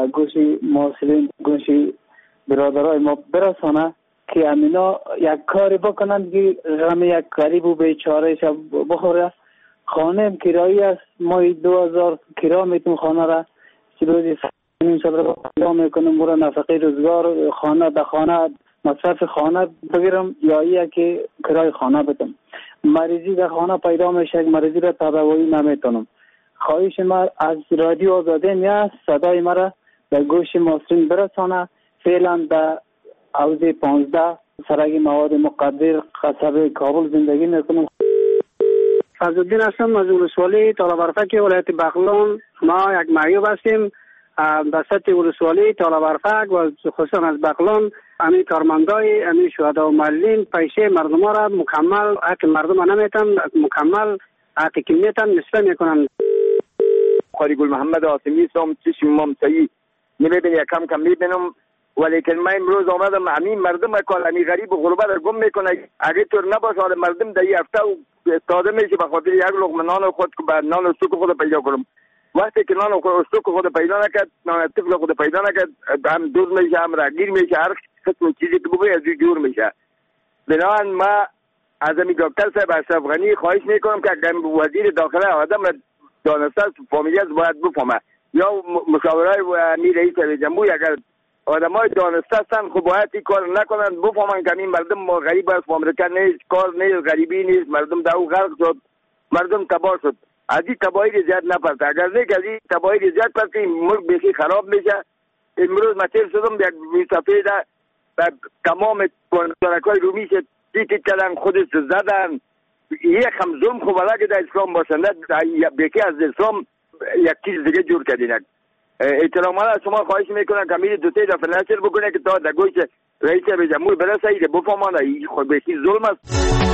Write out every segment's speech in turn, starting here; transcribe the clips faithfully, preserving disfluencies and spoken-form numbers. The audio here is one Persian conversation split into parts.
در گوش مسئولین، گوش برادرای ما برسانه که امینا یک کاری بکنند که غم یک غریب و بیچاره شب بخوره. خانه کرایی است، ما دو هزار کرا میتونم خانه را روزی این شب را پیدا میکنم، برای نفقه روزگار خانه در خانه مصرف خانه بگیرم یا ایه که کرای خانه بدم. مریضی در خانه پیدا میشه، مریضی را تداوی نمیتونم. خواهش ما از رادیو آزاده میاد صدای مرا در گوش مسئولین برسانه. فعلا در حوزه پانزده سرای مواد مقدر قصبه کابل زندگی میکنم. فضلالدین هستم از ولسوالی طالابرفک ولایت بغلان. ما یک معیوب هستیم به سطح ولسوالی طالابرفک و خصوصا از بغلان. امی کارمندای امی شهدا و معلولین پیسه مردم را مکمل حق مردم نمیتن، مکمل حق کمیتن نصفه میکنن. خالی گل محمد آسمی سام چشم مام سایی نمیبینی کم کم میبینم، ولیکن من امروز آمدم همین مردم کال همین غریب و غربت را گم میکنه. اگه طور نباشه مردم در یک هفته استاده میشه به خاطر یک لقمه نان خود که بعد نان سوک خود پیدا کنم. وقتی که نان سوک خود پیدا نکرد، نان طفل خود پیدا نکرد، هم دور میشه، هم رگیر میشه، هر قسم چیزی که بگوی از جور میشه. بنابراین ما از همین دکتر صاحب اشرف غنی خواهش میکنم که وزیر داخله آدم را دانسته فامیلیت باید بفهمه، یا مشاوره و می رئیس جمهوری اگر آدمای دانسته هستن خب باید این کار نکنن، بفهمن که این مردم غریب است، آمریکا نیست، کار نیست، غریبی نیست، مردم در او غرق شد، مردم تباه شد. از این تباهی زیاد نپرسه، اگر نه که از این تباهی زیاد پرسه این ملک بیخی خراب میشه. امروز من تیر شدم یک سفید و تمام شرکای رومی شد تیت کردن، خودش زدن. یک هم ظلم خوب که در اسلام باشند، بیخی از اسلام یک چیز دیگه جور کردین. احتراما از شما خواهش میکنم که میری دو سه دفعه نشر بکنه که تا در گوش رئیس جمهور برسه ایده بفهمانه این خود بیشی ظلم است.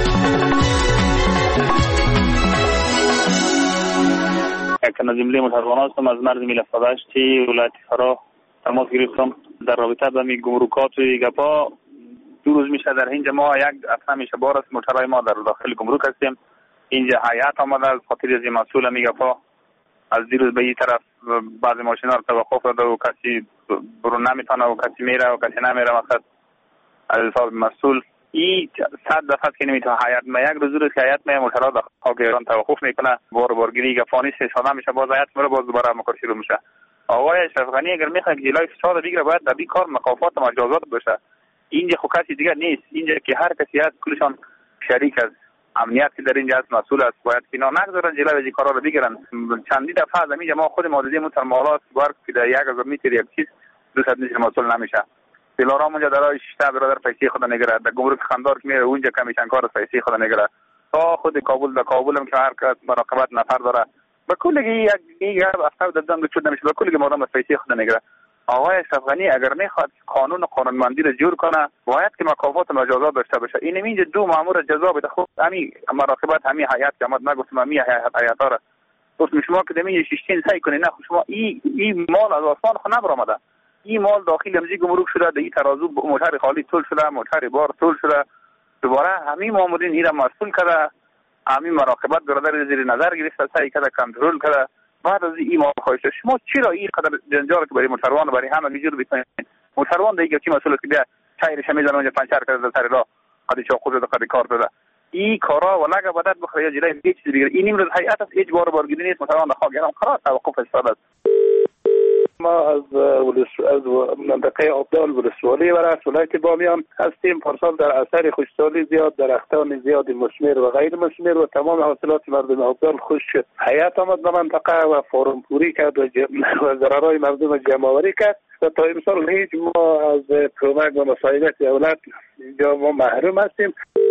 اکنون از جمله متحروان هستم از مرز میلفادشتی ولایت فرا تماس گرفتم در رابطه با می گمرکات و گپا. دو روز میشه در اینجا ما یک اصلا میشه بار است موترهای ما در داخل گمرک هستیم. اینجا هیئت آمده از خاطر از مسئول می گپا از دیروز به این طرف بعضی ماشینا رو توقف داده و کسی برون نمیتونه و کسی میره و کسی نمیره. مثلا از حساب مسئول این صد دفعه که نمیتونه هیئت ما یک روز روز که هیئت ما موترها در خاک ایران توقف میکنه، بار بارگیری گفانی شده میشه، باز هیئت میره باز دوباره مکر شروع میشه. آقای اشرف غنی اگر میخواد جلوی فساد بگیره باید در این کار مکافات و مجازات بشه. اینجا خو کسی دیگه نیست، اینجا که هر کسی هست کلشان شریک است. امنیت که در اینجا هست مسئول است، باید که اینا نگذارن جلوی این کارا رو بگیرن. چندی دفعه از اینجا ما خود مادری مترمالات بار که در یک هزار میتر یک چیز دوست نیست مسئول نمیشه. دلارام اونجا درای شش برادر پیسه خود نگیره، در گمرک خندار که میره اونجا کمیشن کار پیسه خود نگیره. تا خود کابل در کابل هم که هر کس مراقبت نفر داره به کلی یک یک افسر دادن چود نمیشه، به کلی مردم پیسه خود نگیره. آقای اشرف غنی اگر میخواد قانون قانونمندی رو جور کنه باید که مکافات و مجازات داشته باشه. این اینجا دو مامور جزا بده. خب همین مراقبت همین هیئت که ما نگفتم همین هیئت ها رو شما که دمی شیشتین سعی کنین نه شما این این مال از آسمان خو نبرآمده. این مال داخل امزی گمرک شده، در این ترازو موتر خالی تول شده، موتر بار تول شده. دوباره همین مامورین اینا مسئول کرده، همین مراقبت برادر زیر نظر گرفته، سعی کرده کنترل کرده. بعد از این ما خواهش شما چرا این قدر جنجال که برای موتروان برای همه میجور بکنید؟ موتروان دیگه چی مسئول است که بیا تایرش میزنه اونجا پنچر کرده سر راه خودی چاقو زده خودی کار داده. این کارا ولگا بدت بخوره یا جلوی هیچ چیز دیگه. این امروز هیئت است هیچ بار بارگیری نیست، موتروان خواهد گرام قرار توقف استاد است. ما از از منطقه آبدال ولسوالی و ولایت بامیان هستیم. پارسال در اثر خشکسالی زیاد، درختان زیاد مثمر و غیر مثمر و تمام حاصلات مردم آبدال خشک شد. هیئت آمد به منطقه و فارم پوری کرد و ضررهای مردم جمع آوری کرد و تا امسال هیچ ما از کمک و مساعدت دولت اینجا ما محروم هستیم.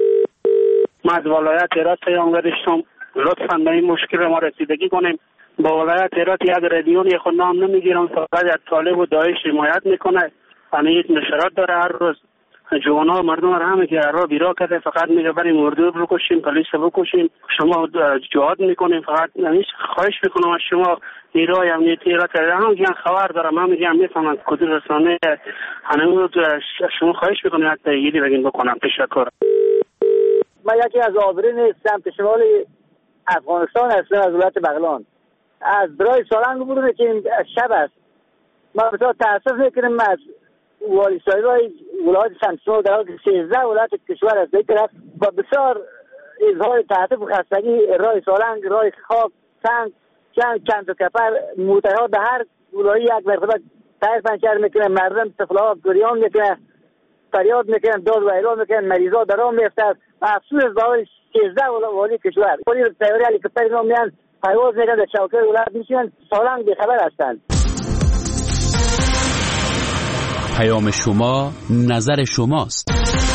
ما از ولایت هرات پیام گرفتم لطفاً به این مشکل ما رسیدگی کنیم. با ولایت هرات یک رادیونی خود نام نمیگیرن، فقط از طالب و داعش حمایت میکنه. همه یک نشرات داره هر روز جوانا مردم را همه که را بیرا کرده، فقط میگه برای مردود بکشیم، پلیس بکشیم، شما جهاد میکنیم. فقط نمیشه. خواهش میکنم از شما نیروی امنیتی را که هم میگن خبر دارم، هم میگن میفهمن کدوم رسانه هنوز شما خواهش میکنم حتی ایدی بگین بکنم. تشکر. من یکی از آبرین سمت شمال افغانستان هستم، از ولایت بغلان. از برای سالنگ بودم که شب است ما بسیار تأسف میکنیم از والی صاحبای ولایت سمسون در حال که سیزده ولایت کشور است یک طرف با بسیار اظهار تأسف و خستگی راه سالنگ، راه خاک، سنگ، چند چند کپر موترها به هر ولایی یک مرتبه تایر پنچر میکنه، مردم طفل‌ها گریان میکنه، فریاد میکنن، داد و ایران میکنن، مریضا در آن میفتند. افسوس از باور سیزده والی کشور ولی تیاری هلیکوپتر اینا میان پرواز میکنن در چوکه ولایت میشن، سالنگ بیخبر هستند. پیام شما نظر شماست.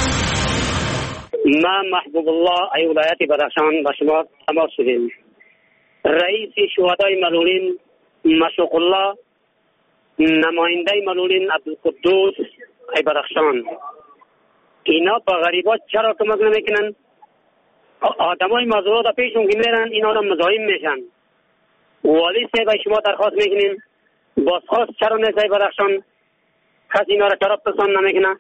ما محبوب الله ای ولایت بدخشان با شما تماس شدیم. رئیس شهدای ملولین مشوق الله، نماینده ملولین عبدالقدوس ای بدخشان، اینا با غریبات چرا کمک نمیکنن؟ آدمای مظلوم پیشون که میرن اینا را مزاحم میشن. والی صاحب شما درخواست میکنیم بازخواست چرا نیست ای بدخشان؟ کس اینا را چرا پسند نمیکنه؟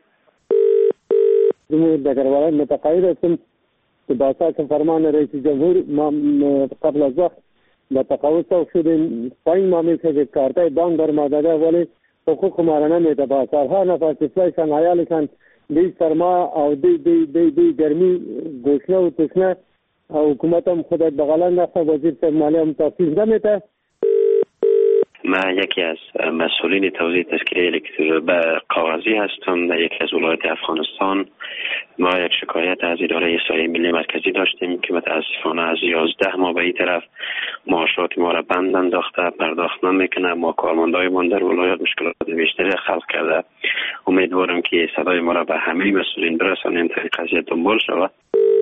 جمهور دگرواران متقاعد هستم که با اساس فرمان رئیس جمهور ما قبل از وقت به تقاعد سوق شدیم. پایین ما میشه که کارتای بانک بر ما داده ولی حقوق ما را نمیده. با سالها نفر کسایشان عیالشان دی سرما او دی دی دی دی گرمی گوشنه و تشنه حکومت هم خودت بغلان رفته وزیر صاحب مالی هم تفصیل نمیده. من یکی از مسئولین توزیع تذکره الکترونیکی کاغذی هستم در یکی از ولایت افغانستان. ما یک شکایت از اداره احصایه ملی مرکزی داشتیم که متاسفانه از یازده ماه به این طرف معاشات ما را بند انداخته، پرداخت نمیکنه. ما کارمندایمان در ولایت مشکلات بیشتری خلق کرده. امیدوارم که صدای ما را به همه مسئولین برسانیم تا این قضیه دنبال شود.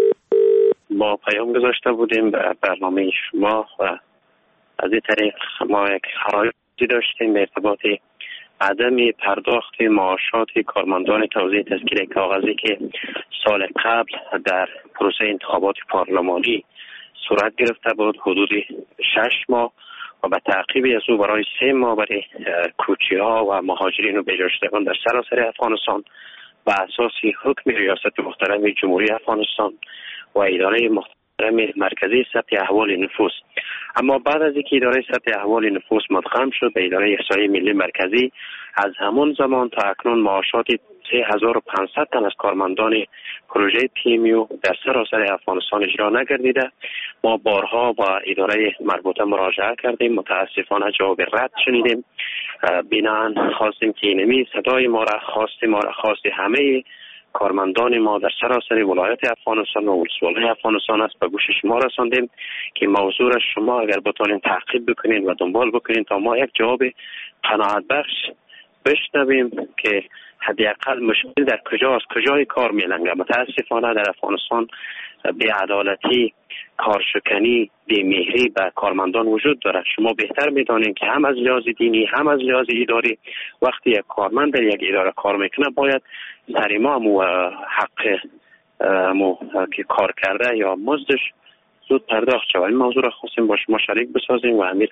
ما پیام گذاشته بودیم به برنامه شما و از این طریق ما یک خرایطی داشتیم به ارتباط عدم پرداخت معاشات کارمندان توزیع تذکره کاغذی که سال قبل در پروسه انتخابات پارلمانی صورت گرفته بود، حدود شش ماه و به تعقیب از او برای سه ماه برای کوچی ها و مهاجرین و بی‌جاشدگان در سراسر افغانستان و اساس حکم ریاست محترم جمهوری افغانستان و اداره محترم مرکزی ثبت احوال نفوس. اما بعد از اینکه اداره ثبت احوال نفوس مدغم شد به اداره احصایه ملی مرکزی، از همون زمان تا اکنون معاشات سه هزار و پانصد تن از کارمندان پروژه پی ام یو در سراسر افغانستان اجرا نگردیده. ما بارها با اداره مربوطه مراجعه کردیم، متاسفانه جواب رد شنیدیم. بنابراین خواستیم که اینمی صدای ما را خواست ما را خواست همه کارمندان ما در سراسر ولایت افغانستان و ولسوالی افغانستان است به گوش شما رساندیم که موضوع را شما اگر بتونین تعقیب بکنین و دنبال بکنین تا ما یک جواب قناعت بخش بشنویم که حداقل مشکل در کجاست، کجای کار میلنگه. متاسفانه در افغانستان بی‌عدالتی، کارشکنی، بی‌مهری به کارمندان وجود دارد. شما بهتر میدانید که هم از لحاظ دینی هم از لحاظ اداری وقتی یک کارمند در یک اداره کار میکنه باید سریما مو حق مو که کار کرده یا مزدش زود پرداخت شود. این موضوع را خواستیم با شما شریک بسازیم و امید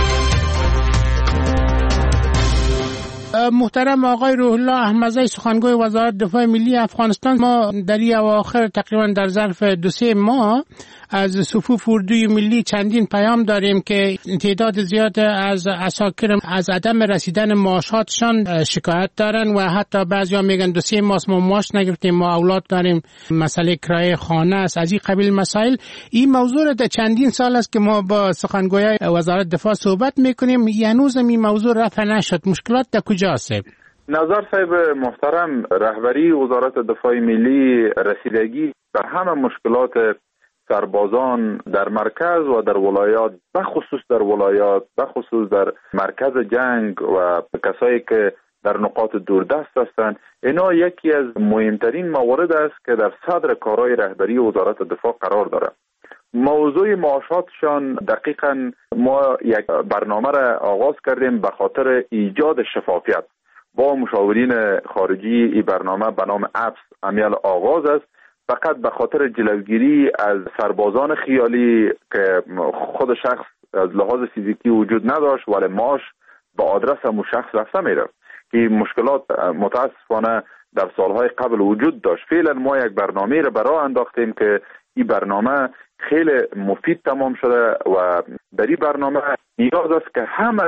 محترم آقای روح الله احمدزی سخنگوی وزارت دفاع ملی افغانستان، ما در این اواخر تقریبا در ظرف دو سه ماه از صفوف اردوی ملی چندین پیام داریم که تعداد زیاد از عساکر از عدم رسیدن معاشاتشان شکایت دارن و حتی بعضیا میگن دو سه ماه ما معاش نگرفتیم، ما اولاد داریم، مسئله کرایه خانه است، از این قبیل مسائل. این موضوع در چندین سال است که ما با سخنگوی وزارت دفاع صحبت میکنیم، هنوز این موضوع رفع نشد. مشکلات در کجاست؟ نظر صاحب محترم، رهبری وزارت دفاع ملی رسیدگی به همه مشکلات سربازان در مرکز و در ولایات، بخصوص در ولایات، بخصوص در مرکز جنگ و کسایی که در نقاط دوردست هستند، اینا یکی از مهمترین موارد است که در صدر کارهای رهبری وزارت دفاع قرار دارد. موضوع معاشاتشان دقیقاً ما یک برنامه را آغاز کردیم به خاطر ایجاد شفافیت. با مشاورین خارجی این برنامه به نام اپس عمل آغاز است، فقط به خاطر جلوگیری از سربازان خیالی که خود شخص از لحاظ فیزیکی وجود نداشت ولی معاش با آدرس همون شخص رفته میره که مشکلات متاسفانه در سالهای قبل وجود داشت. فعلا ما یک برنامه را برای انداختیم که این برنامه خیلی مفید تمام شده و در این برنامه نیاز است که همه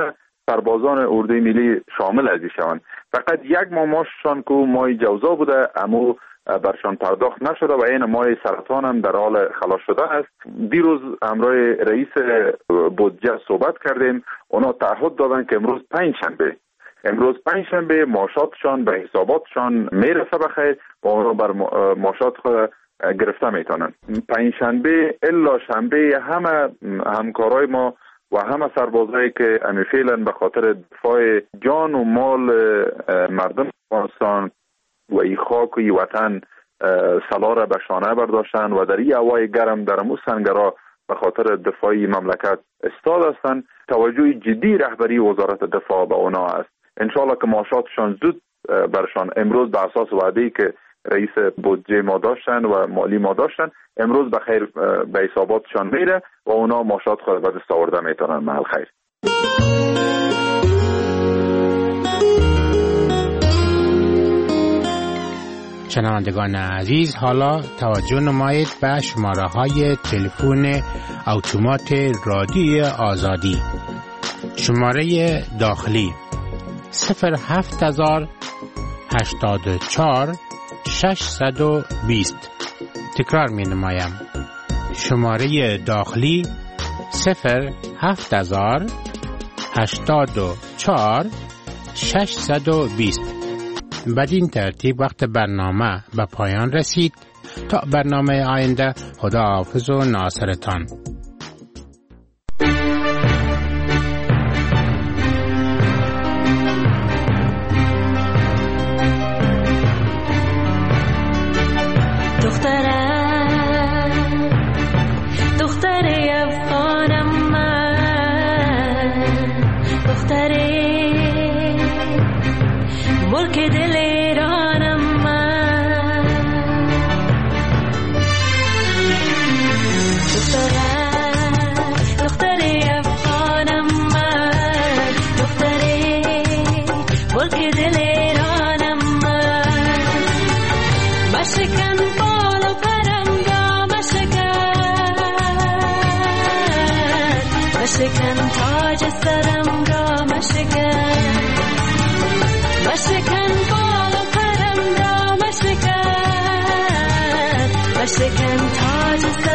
سربازان اردوی ملی شامل از شوند. فقط یک ماه ماششان که ماه جوزا بوده امو برشان پرداخت نشده و این ماه سرطان هم در حال خلاص شده است. دیروز همراه رئیس بودجه صحبت کردیم، اونا تعهد دادن که امروز پنج شنبه امروز پنج شنبه معاشاتشان به حساباتشان میرسه بخیر و اونا بر معاشات خود گرفته میتونن. پنج شنبه الا شنبه همه همکارای ما و همه سربازایی که امی فعلا به خاطر دفاع جان و مال مردم افغانستان و ای خاک و ای وطن سلا را به شانه برداشتن و در این هوای گرم در امو سنگرها به خاطر دفاع مملکت استاد هستند، توجه جدی رهبری وزارت دفاع به اونا است. انشالله که معاشاتشان زود برشان امروز به اساس وعده‌ای که رئیس بودجه ما داشتن و مالی ما داشتن امروز به خیر به حساباتشان میره و اونا معاشات خود به دست آورده میتونن. محل خیر. شنوندگان عزیز، حالا توجه نمایید به شماره های تلفن اتومات رادیوی آزادی. شماره داخلی صفر هفت هزار هشتاد و چهار ششصد و بیست. تکرار می نمایم. شماره داخلی صفر هفت هزار هشتاد و چهار ششصد و بیست. بدین ترتیب وقت برنامه به پایان رسید. تا برنامه آینده، خدا حافظ و ناصرتان. مشکن تاج سرم را مشکن، مشکن بال و پرم را مشکن، مشکن تاج